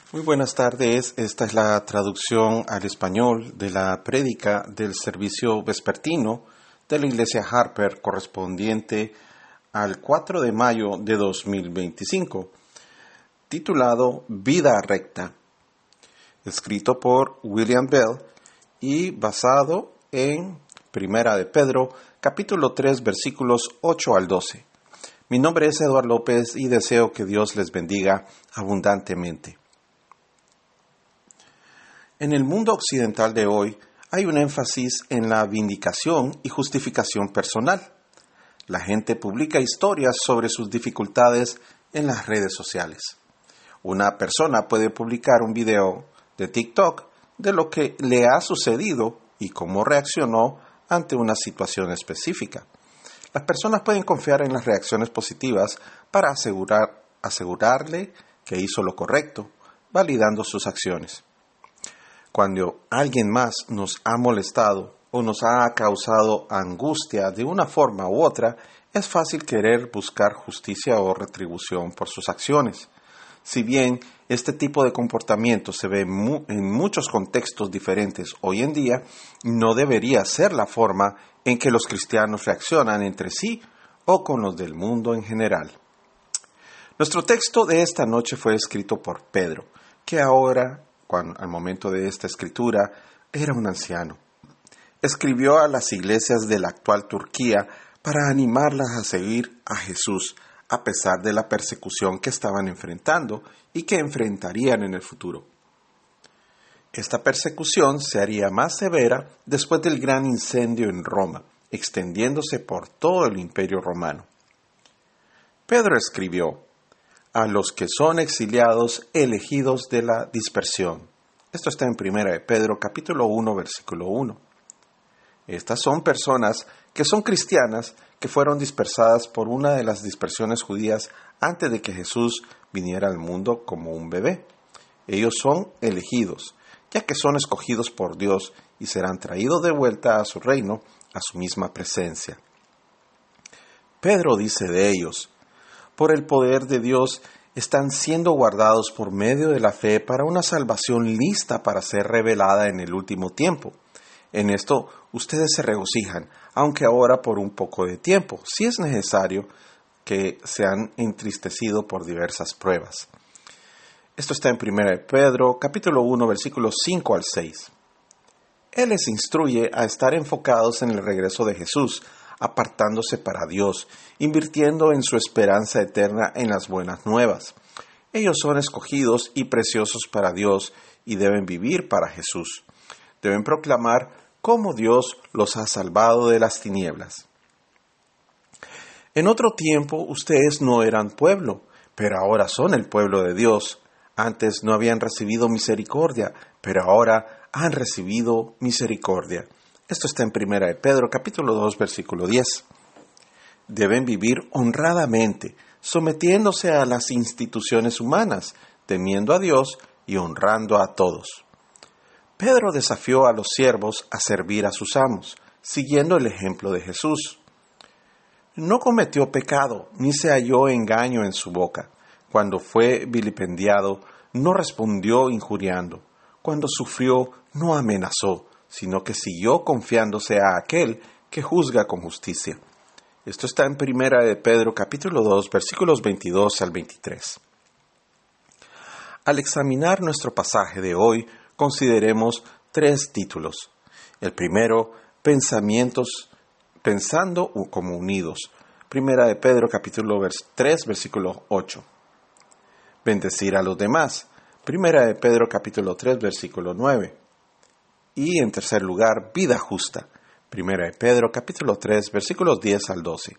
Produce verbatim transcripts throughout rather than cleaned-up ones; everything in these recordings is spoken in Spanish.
Muy buenas tardes, esta es la traducción al español de la prédica del servicio vespertino de la Iglesia Harper correspondiente al cuatro de mayo de dos mil veinticinco, titulado Vida Recta, escrito por William Bell y basado en Primera de Pedro, capítulo tres, versículos ocho al doce. Mi nombre es Eduardo López y deseo que Dios les bendiga abundantemente. En el mundo occidental de hoy hay un énfasis en la vindicación y justificación personal. La gente publica historias sobre sus dificultades en las redes sociales. Una persona puede publicar un video de TikTok de lo que le ha sucedido y cómo reaccionó ante una situación específica. Las personas pueden confiar en las reacciones positivas para asegurar, asegurarle que hizo lo correcto, validando sus acciones. Cuando alguien más nos ha molestado o nos ha causado angustia de una forma u otra, es fácil querer buscar justicia o retribución por sus acciones. Si bien este tipo de comportamiento se ve mu- en muchos contextos diferentes hoy en día, no debería ser la forma en que los cristianos reaccionan entre sí o con los del mundo en general. Nuestro texto de esta noche fue escrito por Pedro, que ahora, cuando, al momento de esta escritura, era un anciano. Escribió a las iglesias de la actual Turquía para animarlas a seguir a Jesús, a pesar de la persecución que estaban enfrentando y que enfrentarían en el futuro. Esta persecución se haría más severa después del gran incendio en Roma, extendiéndose por todo el Imperio Romano. Pedro escribió: a los que son exiliados, elegidos de la dispersión. Esto está en Primera de Pedro, capítulo uno, versículo uno. Estas son personas que son cristianas que fueron dispersadas por una de las dispersiones judías antes de que Jesús viniera al mundo como un bebé. Ellos son elegidos, ya que son escogidos por Dios y serán traídos de vuelta a su reino, a su misma presencia. Pedro dice de ellos: por el poder de Dios están siendo guardados por medio de la fe para una salvación lista para ser revelada en el último tiempo. En esto ustedes se regocijan, aunque ahora por un poco de tiempo, si es necesario, que se han entristecido por diversas pruebas. Esto está en Primera de Pedro, capítulo uno, versículos cinco al seis. Él les instruye a estar enfocados en el regreso de Jesús, apartándose para Dios, invirtiendo en su esperanza eterna en las buenas nuevas. Ellos son escogidos y preciosos para Dios y deben vivir para Jesús. Deben proclamar cómo Dios los ha salvado de las tinieblas. En otro tiempo ustedes no eran pueblo, pero ahora son el pueblo de Dios. Antes no habían recibido misericordia, pero ahora han recibido misericordia. Esto está en Primera de Pedro, capítulo dos, versículo diez. Deben vivir honradamente, sometiéndose a las instituciones humanas, temiendo a Dios y honrando a todos. Pedro desafió a los siervos a servir a sus amos, siguiendo el ejemplo de Jesús. No cometió pecado, ni se halló engaño en su boca. Cuando fue vilipendiado, no respondió injuriando. Cuando sufrió, no amenazó, sino que siguió confiándose a aquel que juzga con justicia. Esto está en Primera de Pedro, capítulo dos, versículos veintidós al veintitrés. Al examinar nuestro pasaje de hoy, consideremos tres títulos. El primero, pensamientos, pensando como unidos. Primera de Pedro, capítulo tres, versículo ocho. Bendecir a los demás. Primera de Pedro, capítulo tres, versículo nueve. Y en tercer lugar, vida justa. Primera de Pedro, capítulo tres, versículos diez al doce.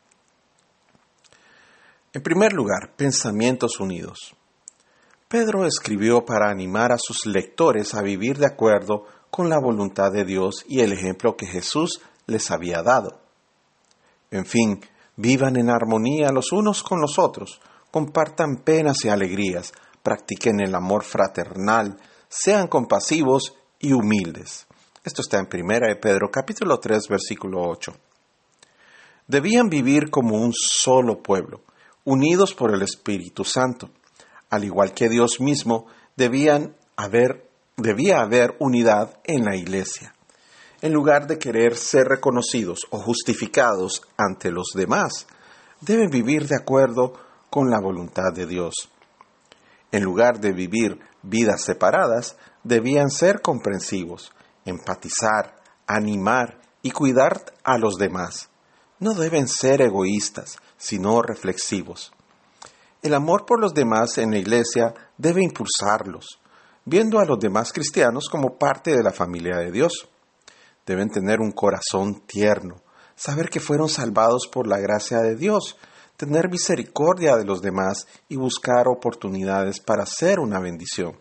En primer lugar, pensamientos unidos. Pedro escribió para animar a sus lectores a vivir de acuerdo con la voluntad de Dios y el ejemplo que Jesús les había dado. En fin, vivan en armonía los unos con los otros, compartan penas y alegrías, practiquen el amor fraternal, sean compasivos y humildes. Esto está en Primera de Pedro, capítulo tres, versículo ocho. Debían vivir como un solo pueblo, unidos por el Espíritu Santo. Al igual que Dios mismo, Debían haber, debía haber unidad en la iglesia. En lugar de querer ser reconocidos o justificados ante los demás, deben vivir de acuerdo con la voluntad de Dios. En lugar de vivir vidas separadas, debían ser comprensivos, empatizar, animar y cuidar a los demás. No deben ser egoístas, sino reflexivos. El amor por los demás en la iglesia debe impulsarlos, viendo a los demás cristianos como parte de la familia de Dios. Deben tener un corazón tierno, saber que fueron salvados por la gracia de Dios, tener misericordia de los demás y buscar oportunidades para ser una bendición.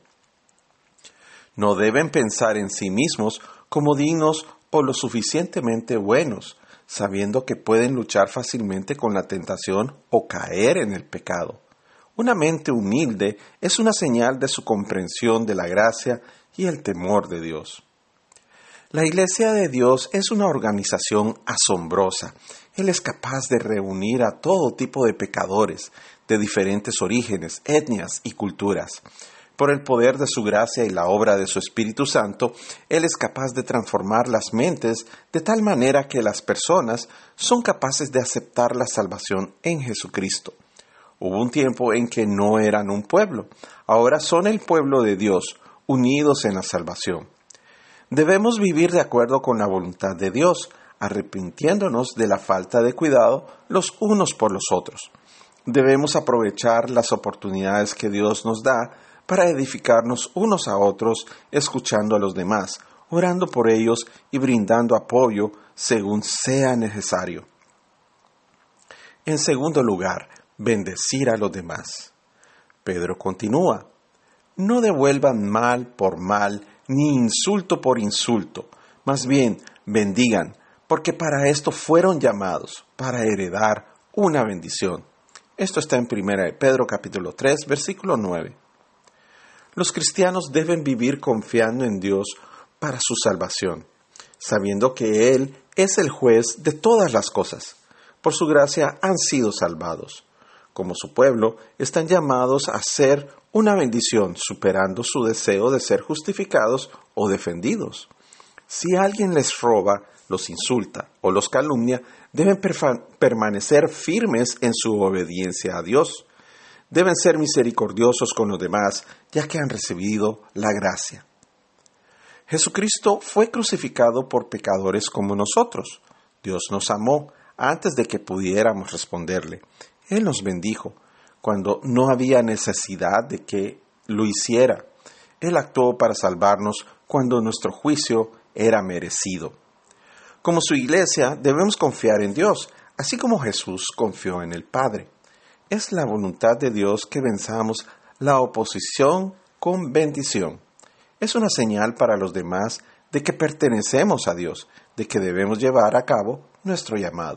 No deben pensar en sí mismos como dignos o lo suficientemente buenos, sabiendo que pueden luchar fácilmente con la tentación o caer en el pecado. Una mente humilde es una señal de su comprensión de la gracia y el temor de Dios. La Iglesia de Dios es una organización asombrosa. Él es capaz de reunir a todo tipo de pecadores, de diferentes orígenes, etnias y culturas. Por el poder de su gracia y la obra de su Espíritu Santo, Él es capaz de transformar las mentes de tal manera que las personas son capaces de aceptar la salvación en Jesucristo. Hubo un tiempo en que no eran un pueblo, ahora son el pueblo de Dios, unidos en la salvación. Debemos vivir de acuerdo con la voluntad de Dios, arrepintiéndonos de la falta de cuidado los unos por los otros. Debemos aprovechar las oportunidades que Dios nos da para edificarnos unos a otros, escuchando a los demás, orando por ellos y brindando apoyo según sea necesario. En segundo lugar, bendecir a los demás. Pedro continúa: no devuelvan mal por mal, ni insulto por insulto, más bien bendigan, porque para esto fueron llamados, para heredar una bendición. Esto está en primera de Pedro capítulo tres, versículo nueve. Los cristianos deben vivir confiando en Dios para su salvación, sabiendo que Él es el juez de todas las cosas. Por su gracia han sido salvados. Como su pueblo, están llamados a ser una bendición, superando su deseo de ser justificados o defendidos. Si alguien les roba, los insulta o los calumnia, deben perfa- permanecer firmes en su obediencia a Dios. Deben ser misericordiosos con los demás, ya que han recibido la gracia. Jesucristo fue crucificado por pecadores como nosotros. Dios nos amó antes de que pudiéramos responderle. Él nos bendijo cuando no había necesidad de que lo hiciera. Él actuó para salvarnos cuando nuestro juicio era merecido. Como su iglesia, debemos confiar en Dios, así como Jesús confió en el Padre. Es la voluntad de Dios que venzamos la oposición con bendición. Es una señal para los demás de que pertenecemos a Dios, de que debemos llevar a cabo nuestro llamado.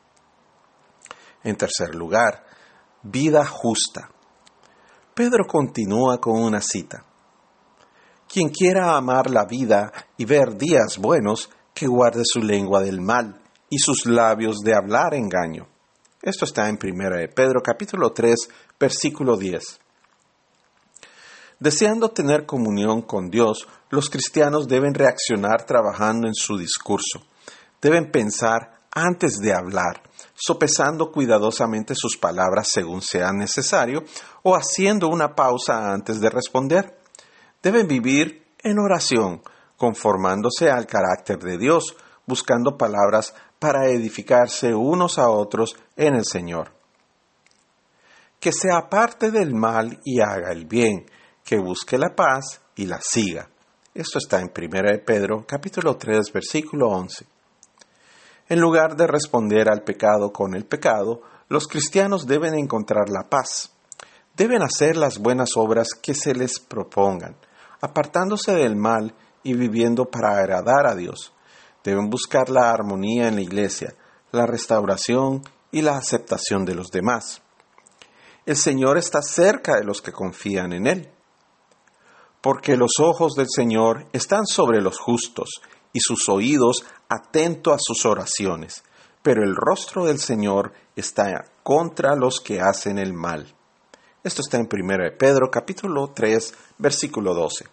En tercer lugar, vida justa. Pedro continúa con una cita: quien quiera amar la vida y ver días buenos, que guarde su lengua del mal y sus labios de hablar engaño. Esto está en primera de Pedro capítulo tres, versículo diez. Deseando tener comunión con Dios, los cristianos deben reaccionar trabajando en su discurso. Deben pensar antes de hablar, sopesando cuidadosamente sus palabras según sea necesario o haciendo una pausa antes de responder. Deben vivir en oración, conformándose al carácter de Dios, buscando palabras para edificarse unos a otros en el Señor. Que se aparte del mal y haga el bien, que busque la paz y la siga. Esto está en primera de Pedro, capítulo tres, versículo once. En lugar de responder al pecado con el pecado, los cristianos deben encontrar la paz. Deben hacer las buenas obras que se les propongan, apartándose del mal y viviendo para agradar a Dios. Deben buscar la armonía en la iglesia, la restauración y la aceptación de los demás. El Señor está cerca de los que confían en Él. Porque los ojos del Señor están sobre los justos y sus oídos atentos a sus oraciones, pero el rostro del Señor está contra los que hacen el mal. Esto está en primera de Pedro, capítulo tres, versículo doce.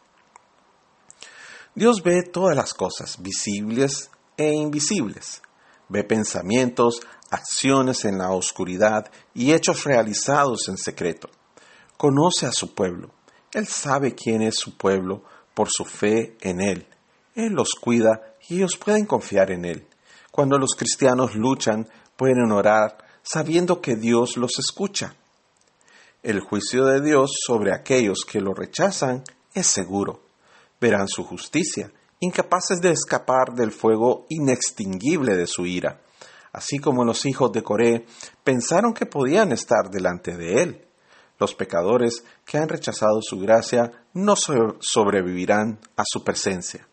Dios ve todas las cosas, visibles e invisibles. Ve pensamientos, acciones en la oscuridad y hechos realizados en secreto. Conoce a su pueblo. Él sabe quién es su pueblo por su fe en Él. Él los cuida y ellos pueden confiar en Él. Cuando los cristianos luchan, pueden orar sabiendo que Dios los escucha. El juicio de Dios sobre aquellos que lo rechazan es seguro. Verán su justicia, incapaces de escapar del fuego inextinguible de su ira, así como los hijos de Coré pensaron que podían estar delante de Él. Los pecadores que han rechazado su gracia no sobrevivirán a su presencia.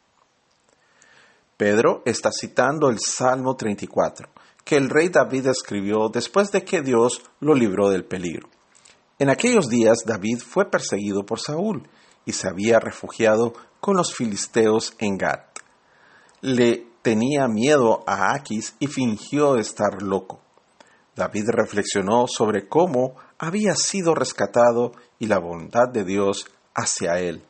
Pedro está citando el Salmo treinta y cuatro, que el rey David escribió después de que Dios lo libró del peligro. En aquellos días David fue perseguido por Saúl y se había refugiado con los filisteos en Gat. Le tenía miedo a Aquis y fingió estar loco. David reflexionó sobre cómo había sido rescatado y la bondad de Dios hacia él.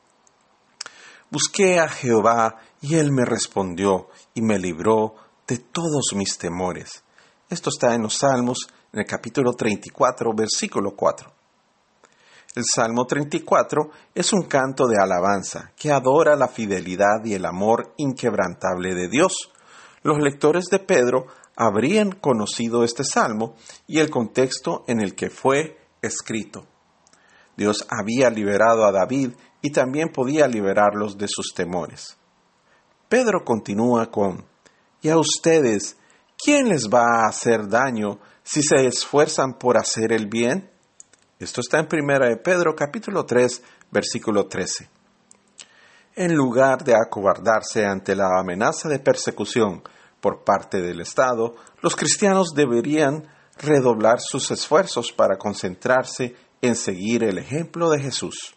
Busqué a Jehová y él me respondió y me libró de todos mis temores. Esto está en los Salmos, en el capítulo treinta y cuatro, versículo cuatro. El Salmo treinta y cuatro es un canto de alabanza que adora la fidelidad y el amor inquebrantable de Dios. Los lectores de Pedro habrían conocido este salmo y el contexto en el que fue escrito. Dios había liberado a David y también podía liberarlos de sus temores. Pedro continúa con: «Y a ustedes, ¿quién les va a hacer daño si se esfuerzan por hacer el bien?». Esto está en primera de Pedro, capítulo tres, versículo trece. En lugar de acobardarse ante la amenaza de persecución por parte del Estado, los cristianos deberían redoblar sus esfuerzos para concentrarse en seguir el ejemplo de Jesús.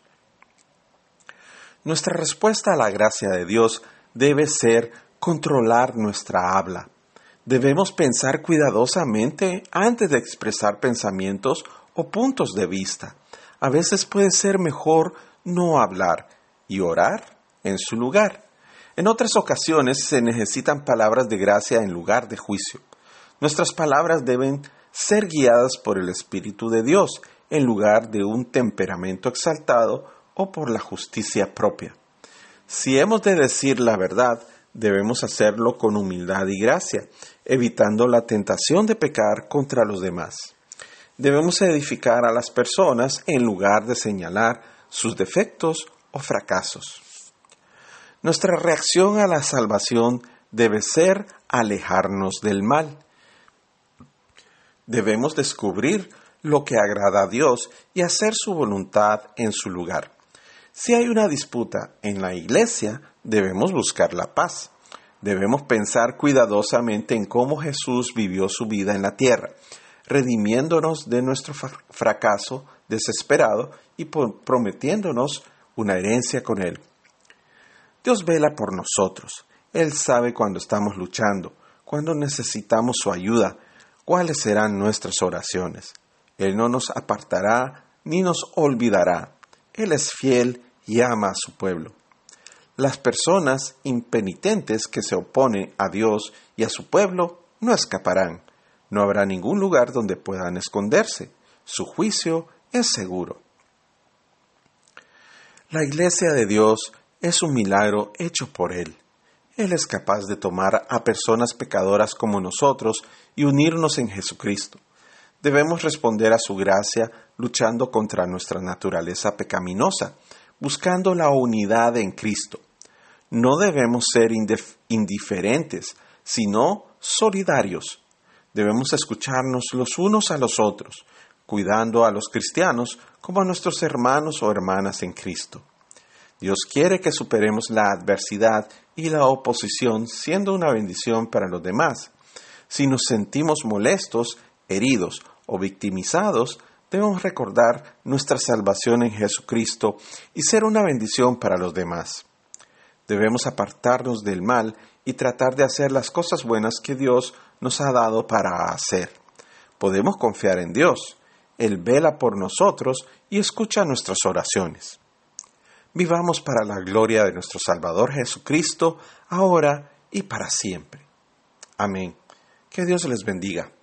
Nuestra respuesta a la gracia de Dios debe ser controlar nuestra habla. Debemos pensar cuidadosamente antes de expresar pensamientos o puntos de vista. A veces puede ser mejor no hablar y orar en su lugar. En otras ocasiones se necesitan palabras de gracia en lugar de juicio. Nuestras palabras deben ser guiadas por el Espíritu de Dios en lugar de un temperamento exaltado o por la justicia propia. Si hemos de decir la verdad, debemos hacerlo con humildad y gracia, evitando la tentación de pecar contra los demás. Debemos edificar a las personas en lugar de señalar sus defectos o fracasos. Nuestra reacción a la salvación debe ser alejarnos del mal. Debemos descubrir lo que agrada a Dios y hacer su voluntad en su lugar. Si hay una disputa en la iglesia, debemos buscar la paz. Debemos pensar cuidadosamente en cómo Jesús vivió su vida en la tierra, redimiéndonos de nuestro fracaso desesperado y prometiéndonos una herencia con Él. Dios vela por nosotros. Él sabe cuando estamos luchando, cuando necesitamos su ayuda, cuáles serán nuestras oraciones. Él no nos apartará ni nos olvidará. Él es fiel y ama a su pueblo. Las personas impenitentes que se oponen a Dios y a su pueblo no escaparán. No habrá ningún lugar donde puedan esconderse. Su juicio es seguro. La iglesia de Dios es un milagro hecho por Él. Él es capaz de tomar a personas pecadoras como nosotros y unirnos en Jesucristo. Debemos responder a su gracia luchando contra nuestra naturaleza pecaminosa, buscando la unidad en Cristo. No debemos ser indif- indiferentes, sino solidarios. Debemos escucharnos los unos a los otros, cuidando a los cristianos como a nuestros hermanos o hermanas en Cristo. Dios quiere que superemos la adversidad y la oposición siendo una bendición para los demás. Si nos sentimos molestos, heridos o victimizados, debemos recordar nuestra salvación en Jesucristo y ser una bendición para los demás. Debemos apartarnos del mal y tratar de hacer las cosas buenas que Dios nos ha dado para hacer. Podemos confiar en Dios. Él vela por nosotros y escucha nuestras oraciones. Vivamos para la gloria de nuestro Salvador Jesucristo, ahora y para siempre. Amén. Que Dios les bendiga.